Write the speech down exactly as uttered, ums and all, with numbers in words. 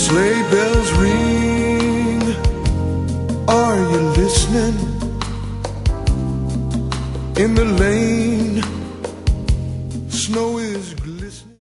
Sleigh bells ring, are you listening? In the lane, snow is